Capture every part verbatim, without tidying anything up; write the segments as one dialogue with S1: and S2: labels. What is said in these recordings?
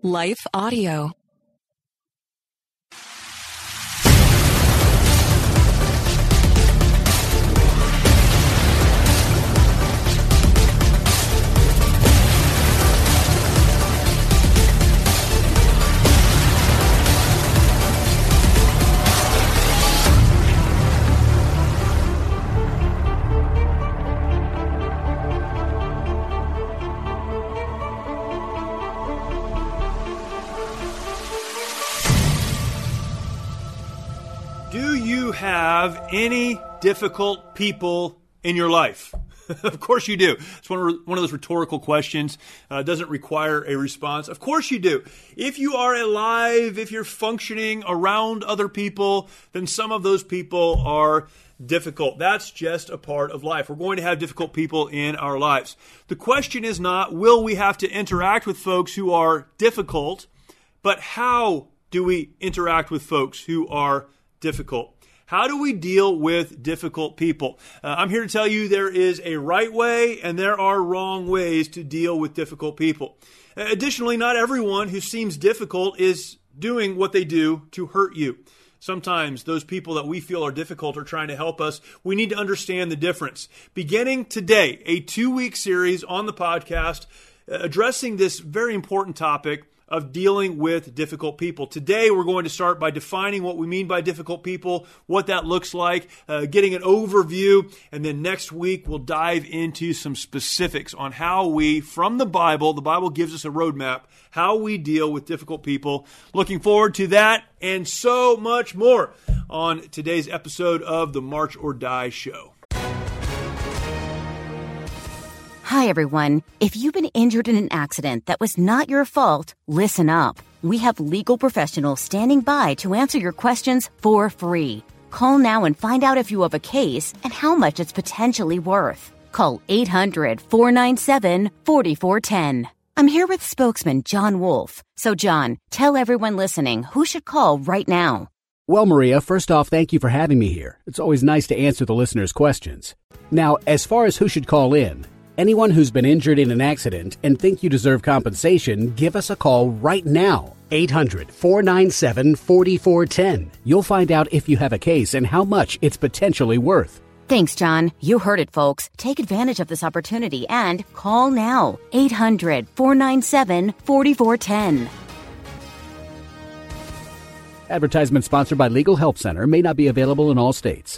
S1: Life Audio.
S2: Do you have any difficult people in your life? Of course you do. It's one of, one of those rhetorical questions. Uh, doesn't require a response. Of course you do. If you are alive, if you're functioning around other people, then some of those people are difficult. That's just a part of life. We're going to have difficult people in our lives. The question is not, will we have to interact with folks who are difficult, but how do we interact with folks who are difficult? How do we deal with difficult people? Uh, I'm here to tell you there is a right way and there are wrong ways to deal with difficult people. Uh, additionally, not everyone who seems difficult is doing what they do to hurt you. Sometimes those people that we feel are difficult are trying to help us. We need to understand the difference. Beginning today, a two-week series on the podcast uh, addressing this very important topic of dealing with difficult people. Today, we're going to start by defining what we mean by difficult people, what that looks like, uh, getting an overview, and then next week, we'll dive into some specifics on how we, from the Bible, the Bible gives us a roadmap, how we deal with difficult people. Looking forward to that and so much more on today's episode of the March or Die Show.
S3: Hi, everyone. If you've been injured in an accident that was not your fault, listen up. We have legal professionals standing by to answer your questions for free. Call now and find out if you have a case and how much it's potentially worth. Call eight hundred, four nine seven, four four one zero. I'm here with spokesman John Wolf. So, John, tell everyone listening who should call right now.
S4: Well, Maria, first off, thank you for having me here. It's always nice to answer the listeners' questions. Now, as far as who should call in, anyone who's been injured in an accident and think you deserve compensation, give us a call right now. eight hundred, four nine seven, four four one zero. You'll find out if you have a case and how much it's potentially worth.
S3: Thanks, John. You heard it, folks. Take advantage of this opportunity and call now. eight hundred, four nine seven, four four one zero.
S4: Advertisement sponsored by Legal Help Center. May not be available in all states.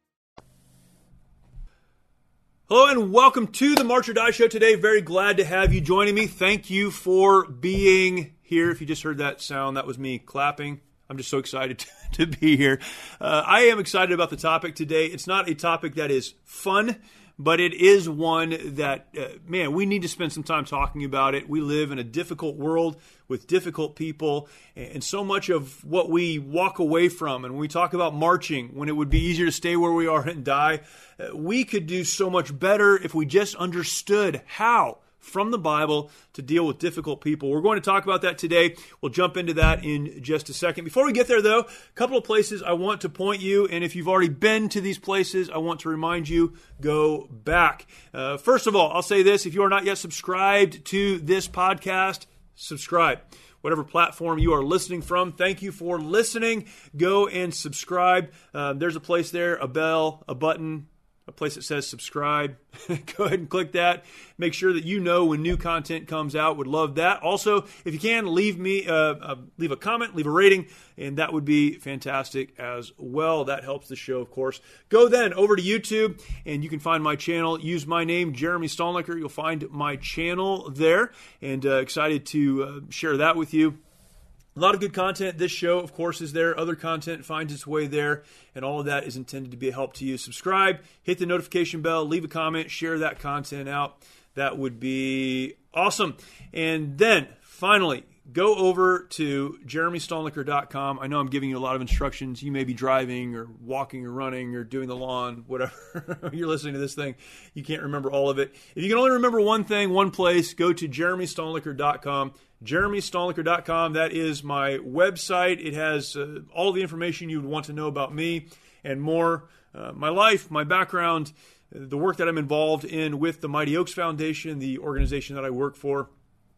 S2: Hello and welcome to the March or Die Show today. Very glad to have you joining me. Thank you for being here. If you just heard that sound, that was me clapping. I'm just so excited to, to be here. Uh, I am excited about the topic today. It's not a topic that is fun, but it is one that, uh, man, we need to spend some time talking about it. We live in a difficult world with difficult people, and so much of what we walk away from, and when we talk about marching, when it would be easier to stay where we are and die, uh, we could do so much better if we just understood how from the Bible to deal with difficult people. We're going to talk about that today. We'll jump into that in just a second. Before we get there, though, a couple of places I want to point you, and if you've already been to these places, I want to remind you, go back. Uh, first of all, I'll say this. If you are not yet subscribed to this podcast, subscribe. Whatever platform you are listening from, thank you for listening. Go and subscribe. Uh, there's a place there, a bell, a button, a place that says subscribe. Go ahead and click that. Make sure that you know when new content comes out. Would love that. Also, if you can, leave me, uh, uh, leave a comment, leave a rating, and that would be fantastic as well. That helps the show, of course. Go then over to YouTube, and you can find my channel. Use my name, Jeremy Stalnecker. You'll find my channel there, and uh, excited to uh, share that with you. A lot of good content. This show, of course, is there. Other content finds its way there, and all of that is intended to be a help to you. Subscribe, hit the notification bell, leave a comment, share that content out. That would be awesome. And then, finally, go over to jeremy stalnecker dot com. I know I'm giving you a lot of instructions. You may be driving or walking or running or doing the lawn, whatever. You're listening to this thing. You can't remember all of it. If you can only remember one thing, one place, go to jeremy stalnecker dot com. jeremy stalnecker dot com. That is my website. It has uh, all the information you would want to know about me and more. Uh, my life, my background, the work that I'm involved in with the Mighty Oaks Foundation, the organization that I work for.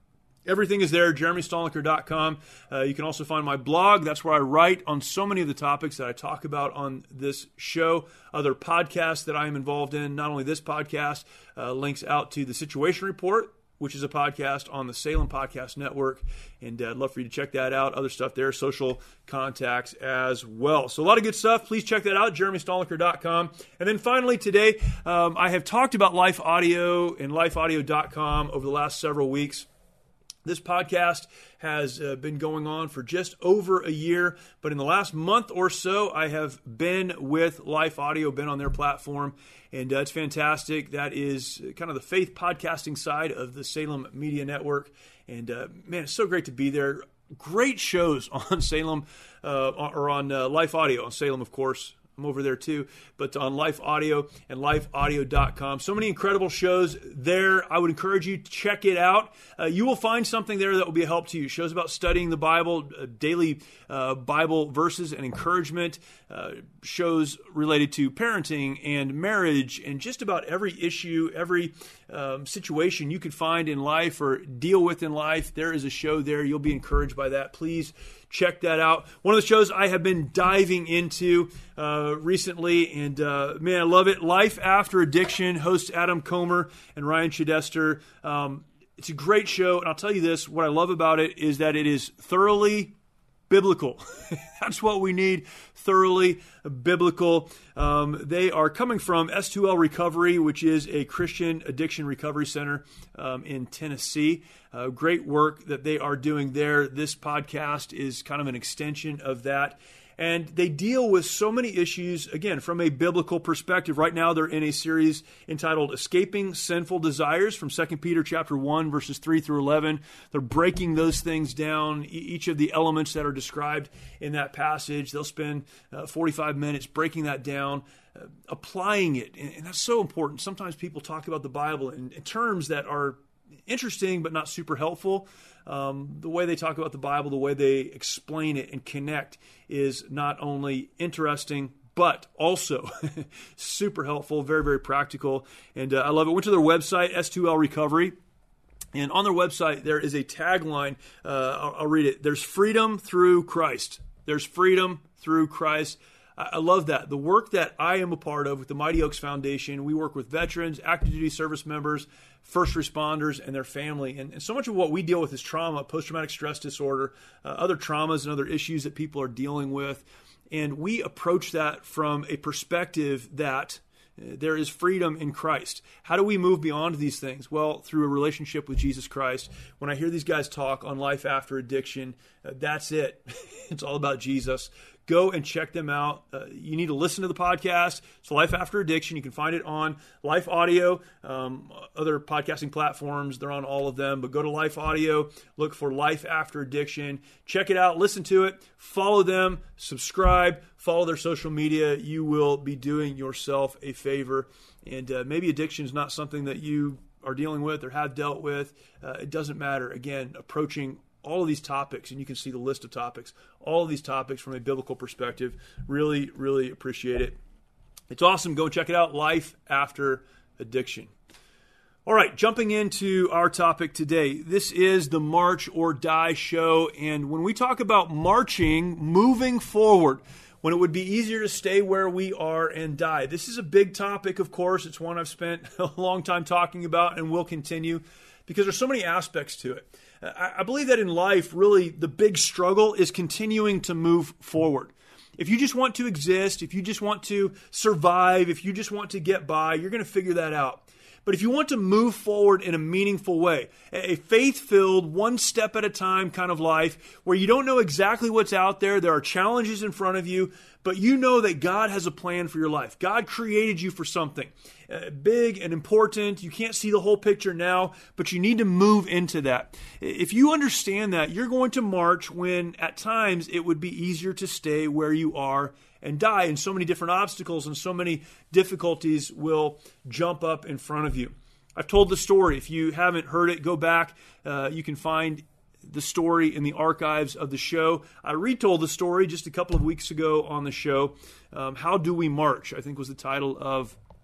S2: Everything is there, jeremy stalnecker dot com. Uh, you can also find my blog. That's where I write on so many of the topics that I talk about on this show. Other podcasts that I am involved in, not only this podcast, uh, links out to the Situation Report, which is a podcast on the Salem Podcast Network. And uh, I'd love for you to check that out. Other stuff there, social contacts as well. So a lot of good stuff. Please check that out, jeremy stalnecker dot com. And then finally today, um, I have talked about Life Audio and life audio dot com over the last several weeks. This podcast has uh, been going on for just over a year, but in the last month or so, I have been with Life Audio, been on their platform, and uh, it's fantastic. That is kind of the faith podcasting side of the Salem Media Network, and uh, man, it's so great to be there. Great shows on Salem, uh, or on uh, Life Audio, on Salem, of course. I'm over there too, but on Life Audio and life audio dot com. So many incredible shows there. I would encourage you to check it out. Uh, you will find something there that will be a help to you. Shows about studying the Bible, uh, daily uh, Bible verses and encouragement, uh, shows related to parenting and marriage and just about every issue, every um, situation you could find in life or deal with in life. There is a show there. You'll be encouraged by that. Please check that out. One of the shows I have been diving into uh, recently, and uh, man, I love it. Life After Addiction, hosts Adam Comer and Ryan Chidester. Um, it's a great show, and I'll tell you this, what I love about it is that it is thoroughly biblical. That's what we need, thoroughly biblical. Um, they are coming from S two L Recovery, which is a Christian addiction recovery center um, in Tennessee. Uh, great work that they are doing there. This podcast is kind of an extension of that. And they deal with so many issues, again, from a biblical perspective. Right now, they're in a series entitled Escaping Sinful Desires from Second Peter chapter one, verses three through eleven. They're breaking those things down, each of the elements that are described in that passage. They'll spend uh, forty-five minutes breaking that down, uh, applying it. And, and that's so important. Sometimes people talk about the Bible in, in terms that are interesting but not super helpful. Um, the way they talk about the Bible, the way they explain it and connect is not only interesting, but also super helpful, very, very practical. And uh, I love it. Went to their website, S two L Recovery. And on their website, there is a tagline. Uh, I'll, I'll read it. There's freedom through Christ. There's freedom through Christ. I love that. The work that I am a part of with the Mighty Oaks Foundation, we work with veterans, active duty service members, first responders, and their family. And, and so much of what we deal with is trauma, post-traumatic stress disorder, uh, other traumas and other issues that people are dealing with. And we approach that from a perspective that there is freedom in Christ. How do we move beyond these things? Well, through a relationship with Jesus Christ. When I hear these guys talk on Life After Addiction, uh, that's it. It's all about Jesus. Go and check them out. Uh, you need to listen to the podcast. It's Life After Addiction. You can find it on Life Audio, um, other podcasting platforms. They're on all of them. But go to Life Audio, look for Life After Addiction. Check it out. Listen to it. Follow them. Subscribe. Follow their social media. You will be doing yourself a favor. And uh, maybe addiction is not something that you are dealing with or have dealt with. Uh, it doesn't matter. Again, approaching all of these topics, and you can see the list of topics, all of these topics from a biblical perspective. Really, really appreciate it. It's awesome. Go and check it out, Life After Addiction. All right, jumping into our topic today. This is the March or Die show, and when we talk about marching, moving forward, when it would be easier to stay where we are and die. This is a big topic, of course. It's one I've spent a long time talking about and will continue because there's so many aspects to it. I believe that in life, really, the big struggle is continuing to move forward. If you just want to exist, if you just want to survive, if you just want to get by, you're going to figure that out. But if you want to move forward in a meaningful way, a faith-filled, one step at a time kind of life where you don't know exactly what's out there, there are challenges in front of you, but you know that God has a plan for your life. God created you for something uh, big and important. You can't see the whole picture now, but you need to move into that. If you understand that, you're going to march when at times it would be easier to stay where you are and die, and so many different obstacles and so many difficulties will jump up in front of you. I've told the story. If you haven't heard it, go back. Uh, you can find the story in the archives of the show. I retold the story just a couple of weeks ago on the show. Um, How Do We March, I think was the title of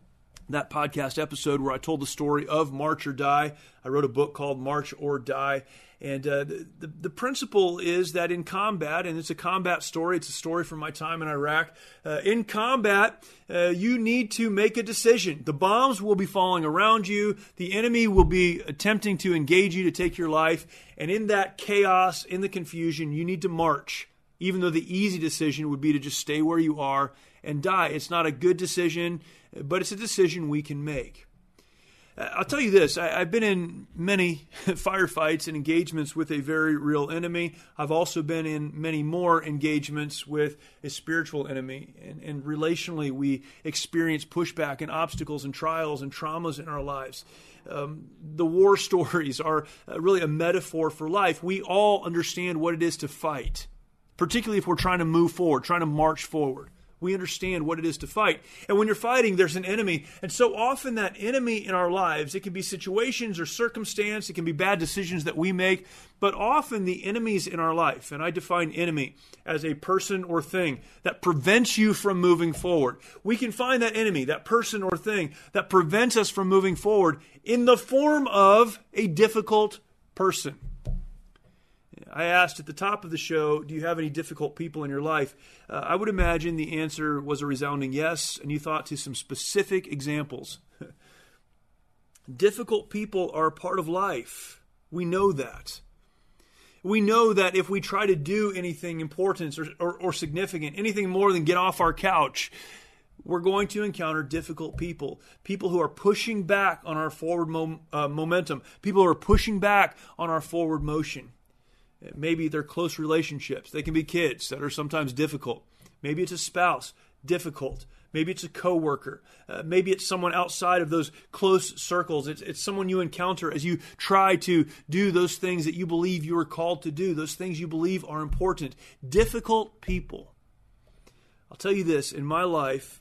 S2: that podcast episode where I told the story of March or Die. I wrote a book called March or Die. And uh, the, the, the principle is that in combat, and it's a combat story, it's a story from my time in Iraq. Uh, in combat, uh, you need to make a decision. The bombs will be falling around you. The enemy will be attempting to engage you to take your life. And in that chaos, in the confusion, you need to march, even though the easy decision would be to just stay where you are and die. It's not a good decision, but it's a decision we can make. I'll tell you this, I, I've been in many firefights and engagements with a very real enemy. I've also been in many more engagements with a spiritual enemy. And, and relationally, we experience pushback and obstacles and trials and traumas in our lives. Um, the war stories are really a metaphor for life. We all understand what it is to fight, particularly if we're trying to move forward, trying to march forward. We understand what it is to fight. And when you're fighting, there's an enemy. And so often that enemy in our lives, it can be situations or circumstance, it can be bad decisions that we make, but often the enemies in our life, and I define enemy as a person or thing that prevents you from moving forward. We can find that enemy, that person or thing that prevents us from moving forward in the form of a difficult person. I asked at the top of the show, do you have any difficult people in your life? Uh, I would imagine the answer was a resounding yes, and you thought to some specific examples. Difficult people are a part of life. We know that. We know that if we try to do anything important or, or, or significant, anything more than get off our couch, we're going to encounter difficult people, people who are pushing back on our forward mom, uh, momentum, people who are pushing back on our forward motion. Maybe they're close relationships. They can be kids that are sometimes difficult. Maybe it's a spouse, difficult. Maybe it's a coworker. Uh, maybe it's someone outside of those close circles. It's, it's someone you encounter as you try to do those things that you believe you are called to do, those things you believe are important. Difficult people. I'll tell you this, in my life,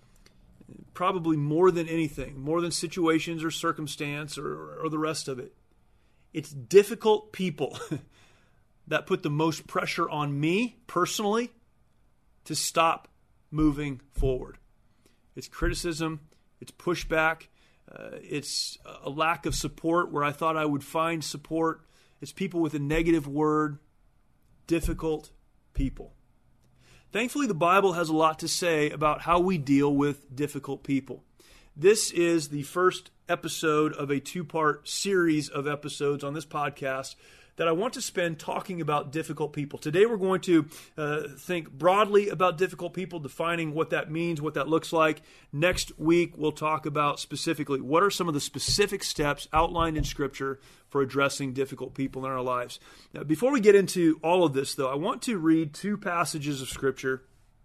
S2: probably more than anything, more than situations or circumstance or, or the rest of it, it's difficult people that put the most pressure on me personally to stop moving forward. It's criticism, it's pushback, uh, it's a lack of support where I thought I would find support. It's people with a negative word, difficult people. Thankfully, the Bible has a lot to say about how we deal with difficult people. This is the first episode of a two-part series of episodes on this podcast that I want to spend talking about difficult people. Today we're going to uh, think broadly about difficult people, defining what that means, what that looks like. Next week we'll talk about specifically what are some of the specific steps outlined in Scripture for addressing difficult people in our lives. Now, before we get into all of this, though, I want to read two passages of Scripture.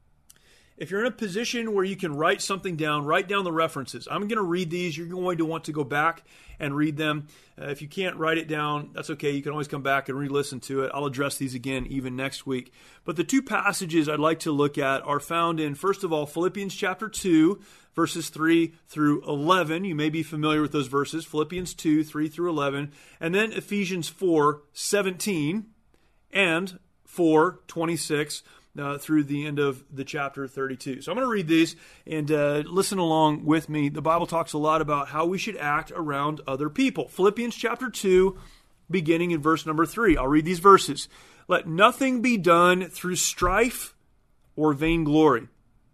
S2: If you're in a position where you can write something down, write down the references. I'm going to read these. You're going to want to go back and read them. Uh, if you can't write it down, that's okay. You can always come back and re-listen to it. I'll address these again even next week. But the two passages I'd like to look at are found in, first of all, Philippians chapter two, verses three through eleven. You may be familiar with those verses, Philippians two, three through eleven. And then Ephesians four, seventeen and four, twenty-six. Uh, through the end of the chapter thirty-two. So I'm going to read these and uh, listen along with me. The Bible talks a lot about how we should act around other people. Philippians chapter two, beginning in verse number three. I'll read these verses. Let nothing be done through strife or vainglory,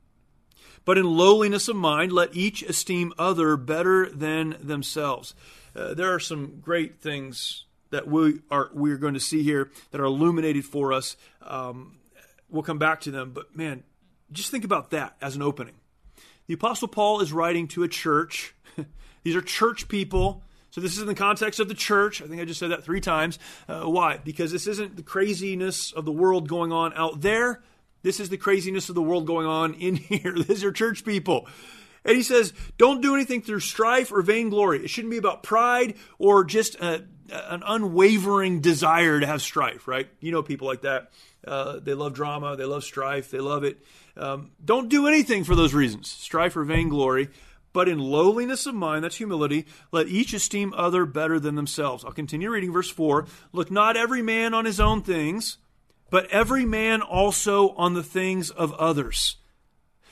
S2: but in lowliness of mind, let each esteem other better than themselves. Uh, there are some great things that we are we're going to see here that are illuminated for us. Um, We'll come back to them, but man, just think about that as an opening. The Apostle Paul is writing to a church. These are church people. So this is in the context of the church. I think I just said that three times. Uh, why? Because this isn't the craziness of the world going on out there. This is the craziness of the world going on in here. These are church people. And he says, don't do anything through strife or vainglory. It shouldn't be about pride or just a, an unwavering desire to have strife, right? You know people like that. Uh, they love drama. They love strife. They love it. Um, don't do anything for those reasons, strife or vainglory, but in lowliness of mind, that's humility, let each esteem other better than themselves. I'll continue reading verse four. Look not every man on his own things, but every man also on the things of others.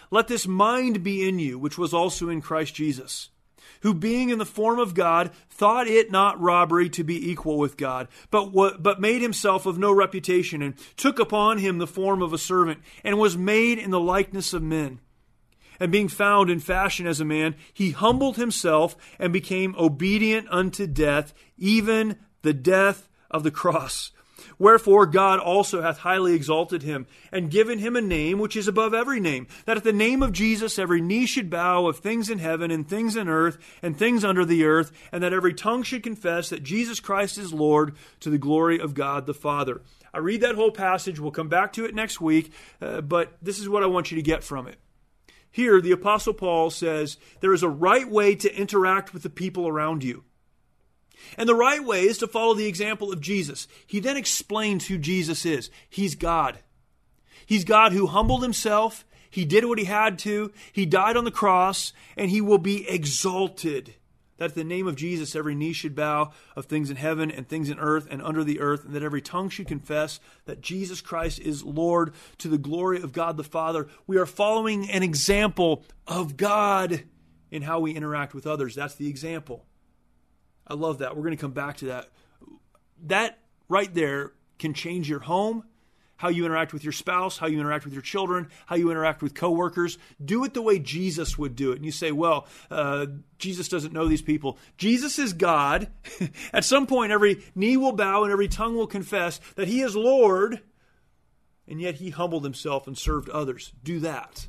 S2: let this mind be in you, which was also in Christ Jesus, who being in the form of God, thought it not robbery to be equal with God, but what, but made himself of no reputation, and took upon him the form of a servant, and was made in the likeness of men. And being found in fashion as a man, he humbled himself and became obedient unto death, even the death of the cross. Wherefore God also hath highly exalted him, and given him a name which is above every name, that at the name of Jesus every knee should bow, of things in heaven and things in earth and things under the earth, and that every tongue should confess that Jesus Christ is Lord, to the glory of God the Father. I read that whole passage. We'll come back to it next week, uh, but this is what I want you to get from it. Here, the Apostle Paul says there is a right way to interact with the people around you. And the right way is to follow the example of Jesus. He then explains who Jesus is. He's God. He's God who humbled himself. He did what he had to. He died on the cross, and he will be exalted. That at the name of Jesus every knee should bow, of things in heaven and things in earth and under the earth, and that every tongue should confess that Jesus Christ is Lord, to the glory of God the Father. We are following an example of God in how we interact with others. That's the example. I love that. We're going to come back to that. That right there can change your home, how you interact with your spouse, how you interact with your children, how you interact with coworkers. Do it the way Jesus would do it. And you say, well, uh, Jesus doesn't know these people. Jesus is God. At some point, every knee will bow and every tongue will confess that he is Lord, and yet he humbled himself and served others. Do that.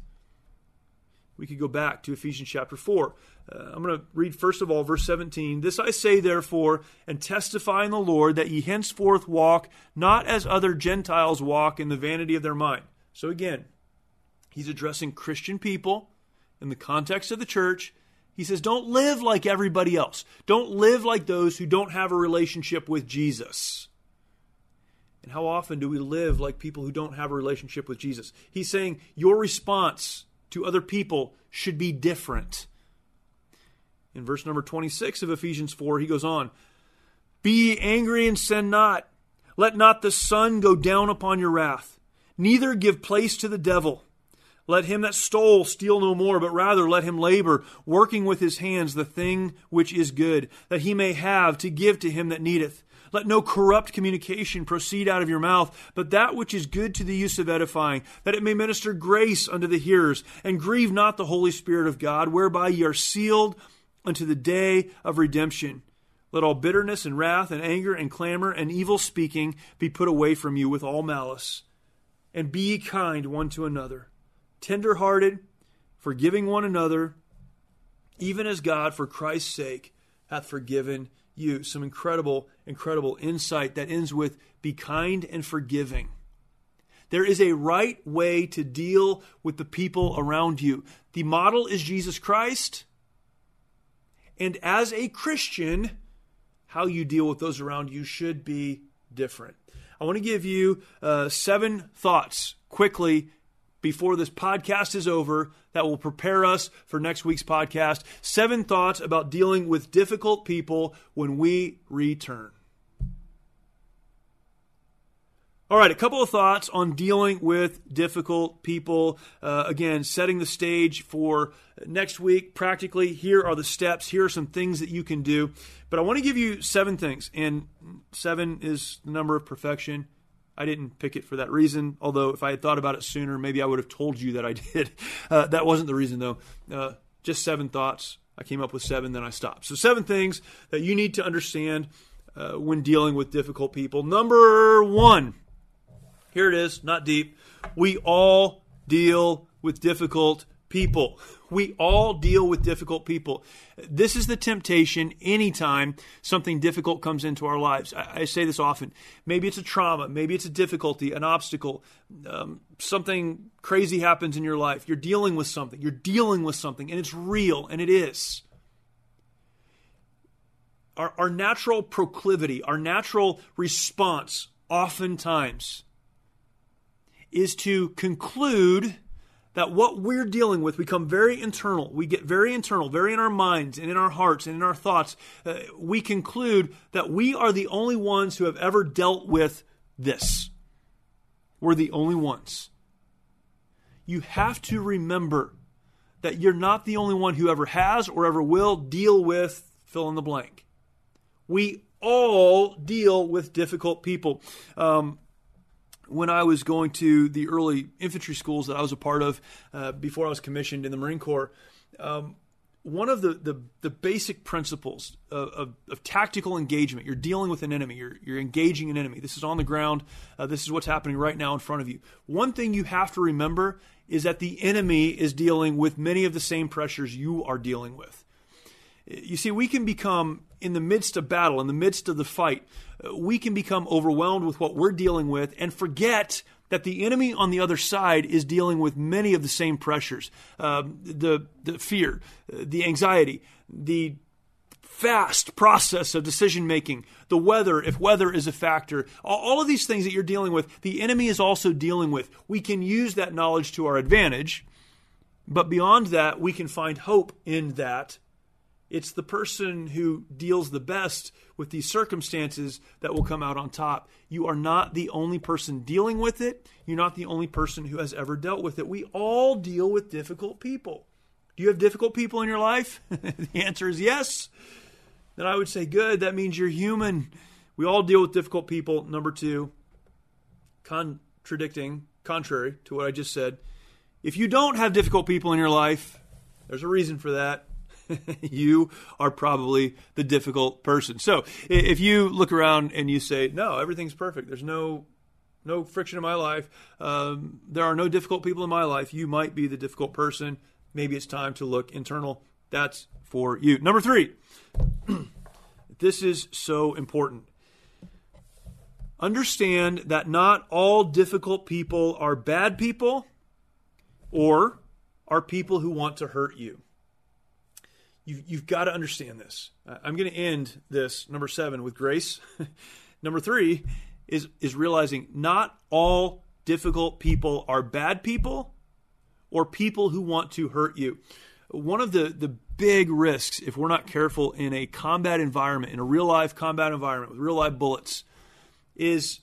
S2: We could go back to Ephesians chapter four. Uh, I'm going to read first of all verse seventeen. This I say therefore, and testify in the Lord, that ye henceforth walk not as other Gentiles walk, in the vanity of their mind. So again, he's addressing Christian people in the context of the church. He says, don't live like everybody else. Don't live like those who don't have a relationship with Jesus. And how often do we live like people who don't have a relationship with Jesus? He's saying your response to other people should be different. In verse number twenty-six of Ephesians four, he goes on, be ye angry and sin not. Let not the sun go down upon your wrath. Neither give place to the devil. Let him that stole steal no more, but rather let him labor, working with his hands the thing which is good, that he may have to give to him that needeth. Let no corrupt communication proceed out of your mouth, but that which is good to the use of edifying, that it may minister grace unto the hearers. And grieve not the Holy Spirit of God, whereby ye are sealed unto the day of redemption. Let all bitterness and wrath and anger and clamor and evil speaking be put away from you with all malice. And be ye kind one to another, tender-hearted, forgiving one another, even as God for Christ's sake hath forgiven you. Some incredible, incredible insight that ends with be kind and forgiving. There is a right way to deal with the people around you. The model is Jesus Christ. And as a Christian, how you deal with those around you should be different. I want to give you uh, seven thoughts quickly before this podcast is over that will prepare us for next week's podcast. Seven thoughts about dealing with difficult people when we return. All right, a couple of thoughts on dealing with difficult people. Uh, again, setting the stage for next week. Practically, here are the steps. Here are some things that you can do. But I want to give you seven things. And seven is the number of perfection. I didn't pick it for that reason, although if I had thought about it sooner, maybe I would have told you that I did. Uh, that wasn't the reason, though. Uh, just seven thoughts. I came up with seven, then I stopped. So seven things that you need to understand uh, when dealing with difficult people. Number one. Here it is, not deep. We all deal with difficult people. We all deal with difficult people. This is the temptation anytime something difficult comes into our lives. I, I say this often. Maybe it's a trauma. Maybe it's a difficulty, an obstacle. Um, something crazy happens in your life. You're dealing with something. You're dealing with something, and it's real, and it is. Our, our natural proclivity, our natural response oftentimes is to conclude that what we're dealing with, we become very internal. We get very internal, very in our minds and in our hearts and in our thoughts. Uh, we conclude that we are the only ones who have ever dealt with this. We're the only ones. You have to remember that you're not the only one who ever has or ever will deal with fill in the blank. We all deal with difficult people. Um, when I was going to the early infantry schools that I was a part of uh, before I was commissioned in the Marine Corps, um, one of the, the, the basic principles of, of, of tactical engagement, you're dealing with an enemy, you're, you're engaging an enemy. This is on the ground. Uh, this is what's happening right now in front of you. One thing you have to remember is that the enemy is dealing with many of the same pressures you are dealing with. You see, we can become, in the midst of battle, in the midst of the fight, we can become overwhelmed with what we're dealing with and forget that the enemy on the other side is dealing with many of the same pressures. Uh, the, the fear, the anxiety, the fast process of decision-making, the weather, if weather is a factor, all of these things that you're dealing with, the enemy is also dealing with. We can use that knowledge to our advantage, but beyond that, we can find hope in that. It's the person who deals the best with these circumstances that will come out on top. You are not the only person dealing with it. You're not the only person who has ever dealt with it. We all deal with difficult people. Do you have difficult people in your life? The answer is yes. Then I would say, good, that means you're human. We all deal with difficult people. Number two, contradicting, contrary to what I just said, if you don't have difficult people in your life, there's a reason for that. You are probably the difficult person. So if you look around and you say, no, everything's perfect, there's no no friction in my life, um, there are no difficult people in my life, you might be the difficult person. Maybe it's time to look internal. That's for you. Number three, this is so important. Understand that not all difficult people are bad people or are people who want to hurt you. You've, you've got to understand this. I'm going to end this, number seven, with grace. Number three is, is realizing not all difficult people are bad people or people who want to hurt you. One of the, the big risks, if we're not careful in a combat environment, in a real-life combat environment with real-life bullets, is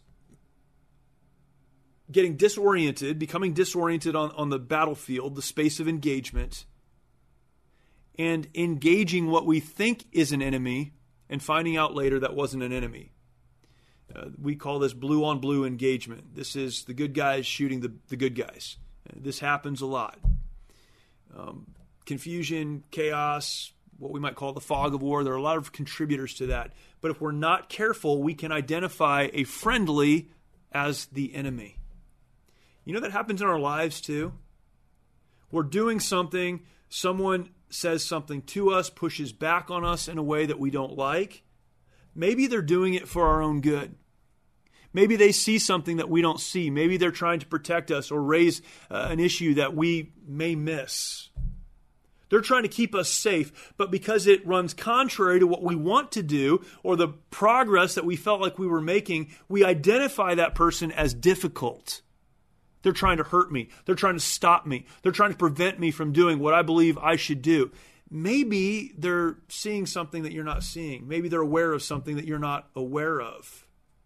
S2: getting disoriented, becoming disoriented on, on the battlefield, the space of engagement, and engaging what we think is an enemy and finding out later that wasn't an enemy. Uh, we call this blue-on-blue engagement. This is the good guys shooting the, the good guys. Uh, this happens a lot. Um, confusion, chaos, what we might call the fog of war. There are a lot of contributors to that. But if we're not careful, we can identify a friendly as the enemy. You know that happens in our lives too? We're doing something, someone says something to us, pushes back on us in a way that we don't like. Maybe they're doing it for our own good. Maybe they see something that we don't see. Maybe they're trying to protect us or raise uh, an issue that we may miss. They're trying to keep us safe, but because it runs contrary to what we want to do or the progress that we felt like we were making, we identify that person as difficult. They're trying to hurt me. They're trying to stop me. They're trying to prevent me from doing what I believe I should do. Maybe they're seeing something that you're not seeing. Maybe they're aware of something that you're not aware of.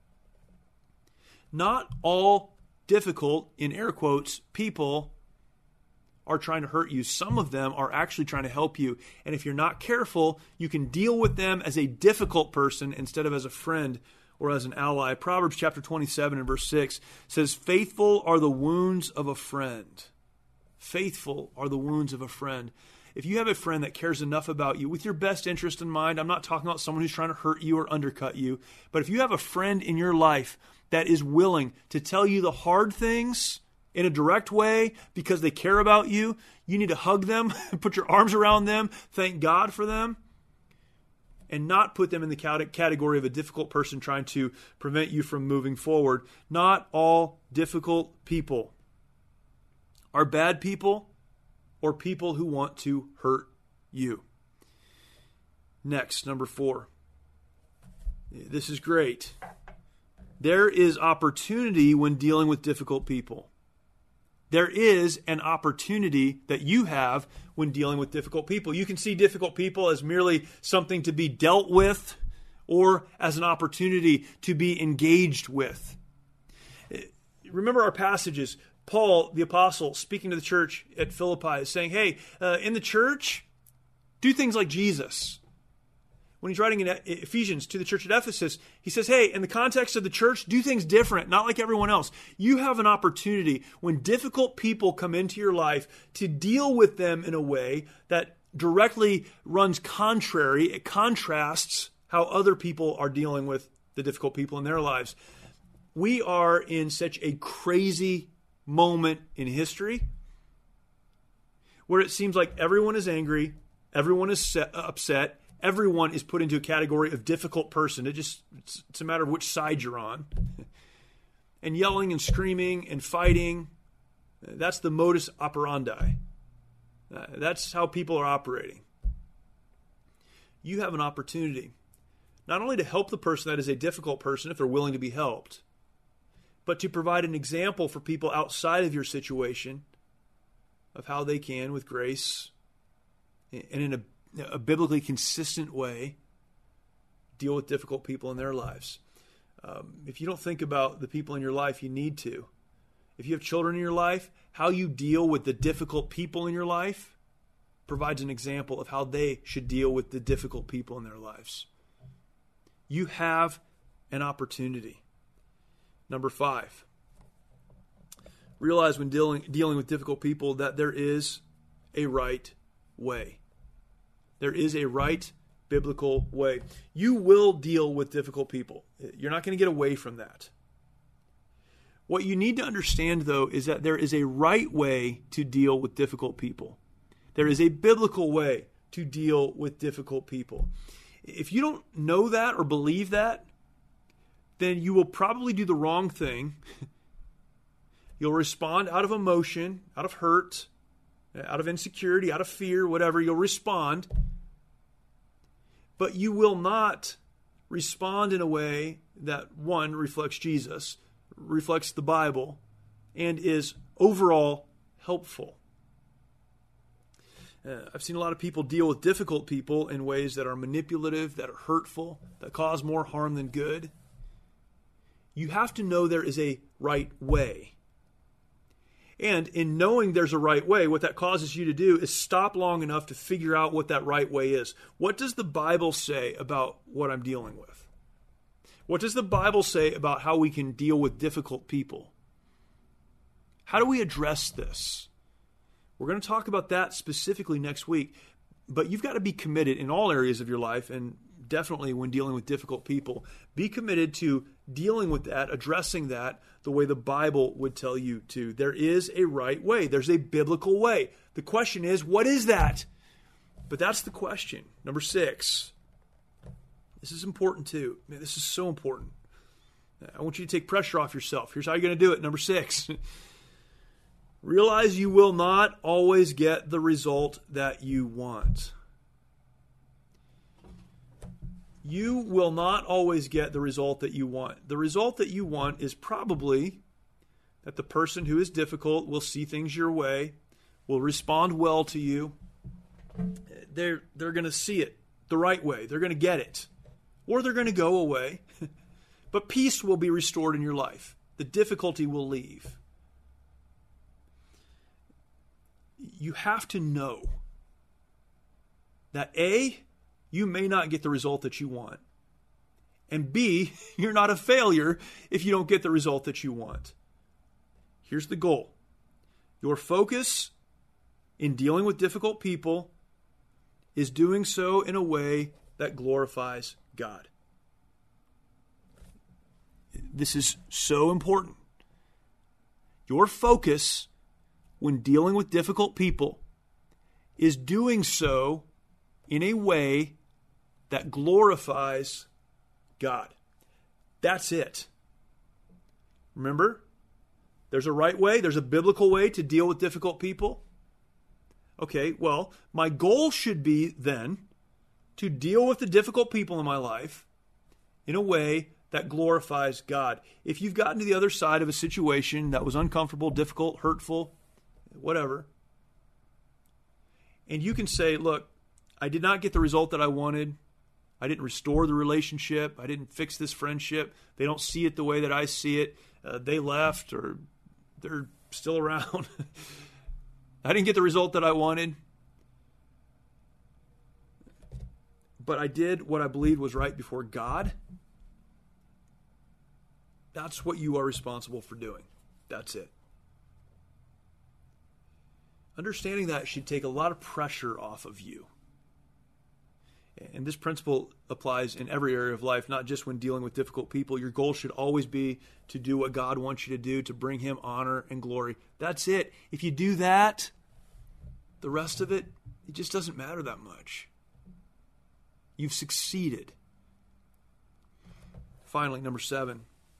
S2: Not all difficult, in air quotes, people are trying to hurt you. Some of them are actually trying to help you. And if you're not careful, you can deal with them as a difficult person instead of as a friend or as an ally. Proverbs chapter twenty-seven and verse six says, faithful are the wounds of a friend. Faithful are the wounds of a friend. If you have a friend that cares enough about you with your best interest in mind, I'm not talking about someone who's trying to hurt you or undercut you, but if you have a friend in your life that is willing to tell you the hard things in a direct way because they care about you, you need to hug them, put your arms around them, thank God for them, and not put them in the category of a difficult person trying to prevent you from moving forward. Not all difficult people are bad people or people who want to hurt you. Next, number four. This is great. There is opportunity when dealing with difficult people. There is an opportunity that you have when dealing with difficult people. You can see difficult people as merely something to be dealt with or as an opportunity to be engaged with. Remember our passages. Paul, the apostle, speaking to the church at Philippi, is saying, hey, uh, in the church, do things like Jesus. When he's writing in Ephesians to the church at Ephesus, he says, hey, in the context of the church, do things different, not like everyone else. You have an opportunity when difficult people come into your life to deal with them in a way that directly runs contrary. It contrasts how other people are dealing with the difficult people in their lives. We are in such a crazy moment in history where it seems like everyone is angry, everyone is set, upset, everyone is put into a category of difficult person. It just it's, it's a matter of which side you're on. And yelling and screaming and fighting, that's the modus operandi. Uh, that's how people are operating. You have an opportunity not only to help the person that is a difficult person if they're willing to be helped, but to provide an example for people outside of your situation of how they can, with grace and in a, a biblically consistent way, deal with difficult people in their lives. Um, if you don't think about the people in your life, you need to. If you have children in your life, how you deal with the difficult people in your life provides an example of how they should deal with the difficult people in their lives. You have an opportunity. Number five, realize when dealing dealing with difficult people that there is a right way. There is a right biblical way. You will deal with difficult people. You're not going to get away from that. What you need to understand, though, is that there is a right way to deal with difficult people. There is a biblical way to deal with difficult people. If you don't know that or believe that, then you will probably do the wrong thing. You'll respond out of emotion, out of hurt, out of insecurity, out of fear, whatever. You'll respond. But you will not respond in a way that, one, reflects Jesus, reflects the Bible, and is overall helpful. Uh, I've seen a lot of people deal with difficult people in ways that are manipulative, that are hurtful, that cause more harm than good. You have to know there is a right way. And in knowing there's a right way, what that causes you to do is stop long enough to figure out what that right way is. What does the Bible say about what I'm dealing with? What does the Bible say about how we can deal with difficult people? How do we address this? We're going to talk about that specifically next week, but you've got to be committed in all areas of your life, and definitely when dealing with difficult people. Be committed to dealing with that, addressing that the way the Bible would tell you to. There is a right way. There's a biblical way. The question is, what is that? But that's the question. Number six. This is important too. Man, this is so important. I want you to take pressure off yourself. Here's how you're going to do it. Number six. Realize you will not always get the result that you want. You will not always get the result that you want. The result that you want is probably that the person who is difficult will see things your way, will respond well to you. They're, they're going to see it the right way. They're going to get it. Or they're going to go away. But peace will be restored in your life. The difficulty will leave. You have to know that A, you may not get the result that you want. And B, you're not a failure if you don't get the result that you want. Here's the goal. Your focus in dealing with difficult people is doing so in a way that glorifies God. This is so important. Your focus when dealing with difficult people is doing so in a way that glorifies God. That's it. Remember, there's a right way, there's a biblical way to deal with difficult people. Okay, well, my goal should be then to deal with the difficult people in my life in a way that glorifies God. If you've gotten to the other side of a situation that was uncomfortable, difficult, hurtful, whatever, and you can say, look, I did not get the result that I wanted. I didn't restore the relationship. I didn't fix this friendship. They don't see it the way that I see it. Uh, they left, or they're still around. I didn't get the result that I wanted. But I did what I believed was right before God. That's what you are responsible for doing. That's it. Understanding that should take a lot of pressure off of you. And this principle applies in every area of life, not just when dealing with difficult people. Your goal should always be to do what God wants you to do, to bring him honor and glory. That's it. If you do that, the rest of it, it just doesn't matter that much. You've succeeded. Finally, number seven.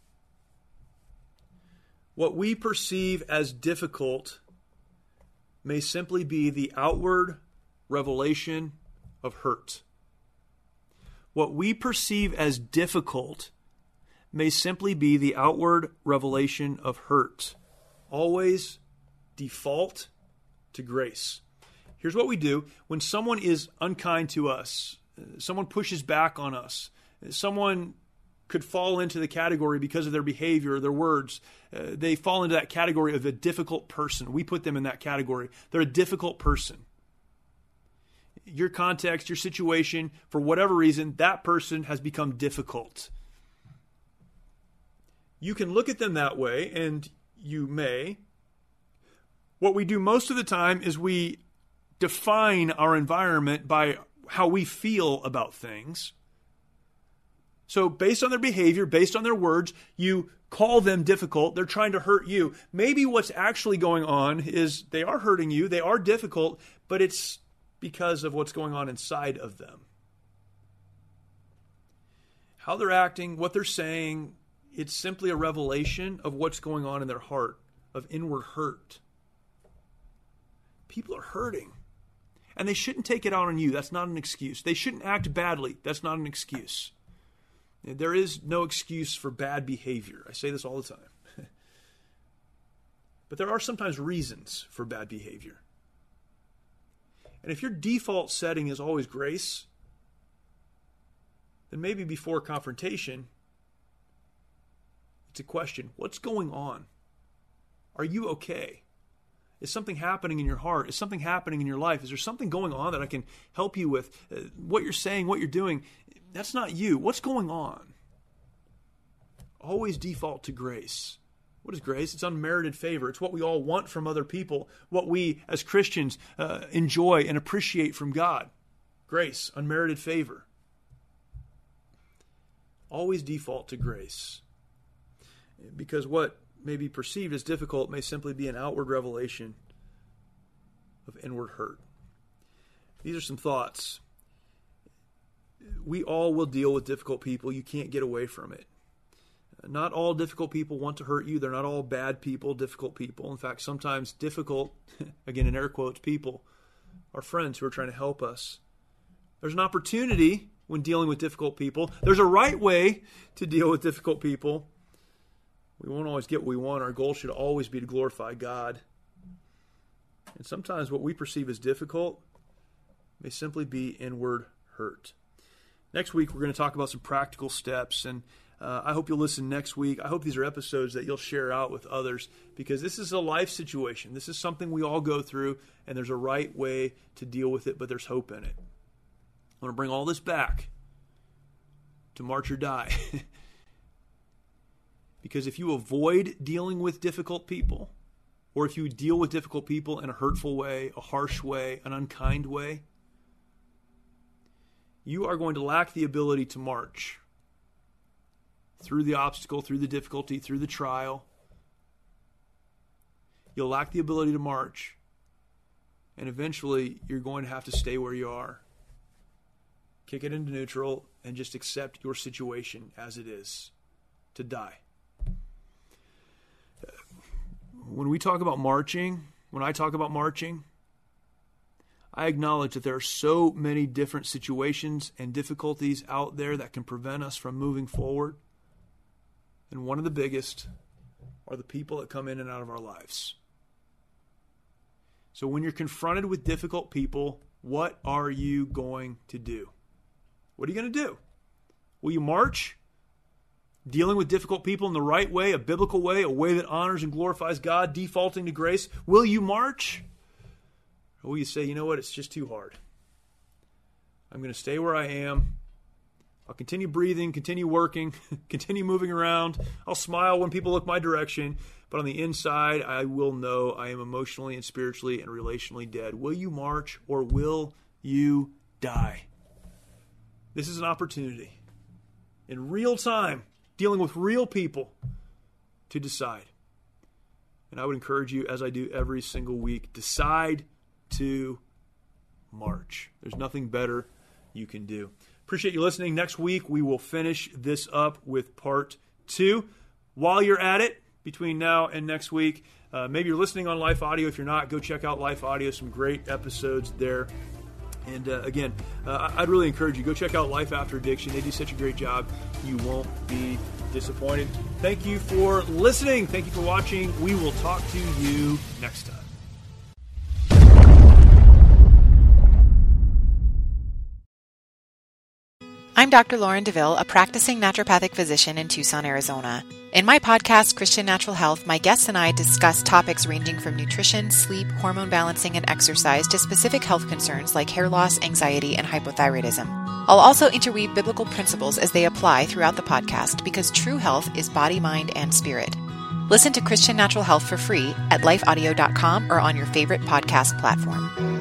S2: What we perceive as difficult may simply be the outward revelation of hurt. What we perceive as difficult may simply be the outward revelation of hurt. Always default to grace. Here's what we do when someone is unkind to us, someone pushes back on us, someone could fall into the category because of their behavior or their words. Uh, they fall into that category of a difficult person. We put them in that category. They're a difficult person. Your context, your situation, for whatever reason, that person has become difficult. You can look at them that way, and you may. What we do most of the time is we define our environment by how we feel about things. So based on their behavior, based on their words, you call them difficult. They're trying to hurt you. Maybe what's actually going on is they are hurting you. They are difficult, but it's because of what's going on inside of them. How they're acting, what they're saying, it's simply a revelation of what's going on in their heart, of inward hurt. People are hurting. And they shouldn't take it out on you. That's not an excuse. They shouldn't act badly. That's not an excuse. There is no excuse for bad behavior. I say this all the time. But there are sometimes reasons for bad behavior. And if your default setting is always grace, then maybe before confrontation, it's a question. What's going on? Are you okay? Is something happening in your heart? Is something happening in your life? Is there something going on that I can help you with? Uh, what you're saying, what you're doing, that's not you. What's going on? Always default to grace. What is grace? It's unmerited favor. It's what we all want from other people, what we as Christians uh, enjoy and appreciate from God. Grace, unmerited favor. Always default to grace. Because what may be perceived as difficult may simply be an outward revelation of inward hurt. These are some thoughts. We all will deal with difficult people. You can't get away from it. Not all difficult people want to hurt you. They're not all bad people, difficult people. In fact, sometimes difficult, again in air quotes, people are friends who are trying to help us. There's an opportunity when dealing with difficult people. There's a right way to deal with difficult people. We won't always get what we want. Our goal should always be to glorify God. And sometimes what we perceive as difficult may simply be inward hurt. Next week, we're going to talk about some practical steps, and uh, I hope you'll listen next week. I hope these are episodes that you'll share out with others, because this is a life situation. This is something we all go through, and there's a right way to deal with it, but there's hope in it. I want to bring all this back to March or Die. Because if you avoid dealing with difficult people, or if you deal with difficult people in a hurtful way, a harsh way, an unkind way, you are going to lack the ability to march through the obstacle, through the difficulty, through the trial. You'll lack the ability to march, and eventually you're going to have to stay where you are. Kick it into neutral and just accept your situation as it is, to die. When we talk about marching, when I talk about marching, I acknowledge that there are so many different situations and difficulties out there that can prevent us from moving forward. And one of the biggest are the people that come in and out of our lives. So when you're confronted with difficult people, what are you going to do? What are you going to do? Will you march? dealing with difficult people in the right way, a biblical way, a way that honors and glorifies God, defaulting to grace? Will you march? Or will you say, you know what, it's just too hard. I'm going to stay where I am. I'll continue breathing, continue working, continue moving around. I'll smile when people look my direction. But on the inside, I will know I am emotionally and spiritually and relationally dead. Will you march or will you die? This is an opportunity in real time, dealing with real people, to decide. And I would encourage you, as I do every single week, decide to march. There's nothing better you can do. Appreciate you listening. Next week, we will finish this up with part two. While you're at it, between now and next week, uh, maybe you're listening on Life Audio. If you're not, go check out Life Audio. Some great episodes there. And uh, again, uh, I'd really encourage you, go check out Life After Addiction. They do such a great job. You won't be disappointed. Thank you for listening. Thank you for watching. We will talk to you next time.
S1: I'm Doctor Lauren DeVille, a practicing naturopathic physician in Tucson, Arizona. In my podcast, Christian Natural Health, my guests and I discuss topics ranging from nutrition, sleep, hormone balancing, and exercise to specific health concerns like hair loss, anxiety, and hypothyroidism. I'll also interweave biblical principles as they apply throughout the podcast because true health is body, mind, and spirit. Listen to Christian Natural Health for free at life audio dot com or on your favorite podcast platform.